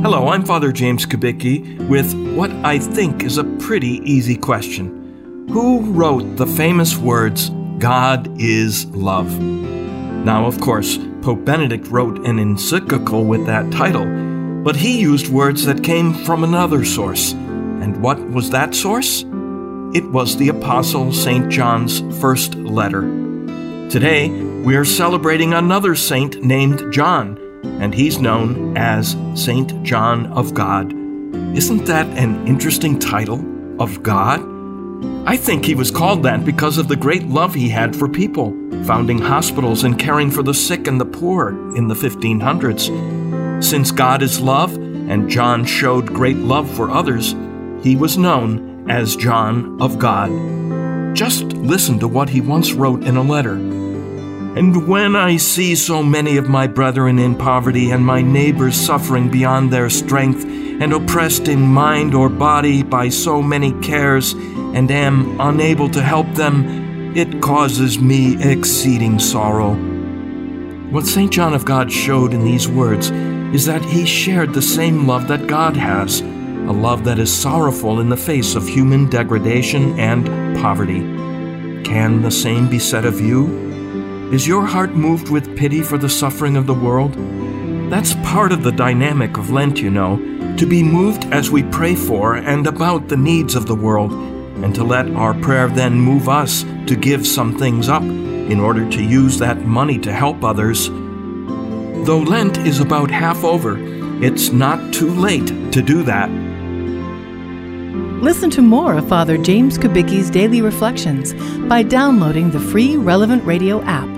Hello, I'm Father James Kubicki with what I think is a pretty easy question. Who wrote the famous words, "God is love"? Now, of course, Pope Benedict wrote an encyclical with that title, but he used words that came from another source. And what was that source? It was the Apostle St. John's first letter. Today, we are celebrating another saint named John, and he's known as St. John of God. Isn't that an interesting title, of God? I think he was called that because of the great love he had for people, founding hospitals and caring for the sick and the poor in the 1500s. Since God is love, and John showed great love for others, he was known as John of God. Just listen to what he once wrote in a letter. "And when I see so many of my brethren in poverty and my neighbors suffering beyond their strength and oppressed in mind or body by so many cares and am unable to help them, it causes me exceeding sorrow." What St. John of God showed in these words is that he shared the same love that God has, a love that is sorrowful in the face of human degradation and poverty. Can the same be said of you? Is your heart moved with pity for the suffering of the world? That's part of the dynamic of Lent, you know, to be moved as we pray for and about the needs of the world, and to let our prayer then move us to give some things up in order to use that money to help others. Though Lent is about half over, it's not too late to do that. Listen to more of Father James Kubicki's Daily Reflections by downloading the free Relevant Radio app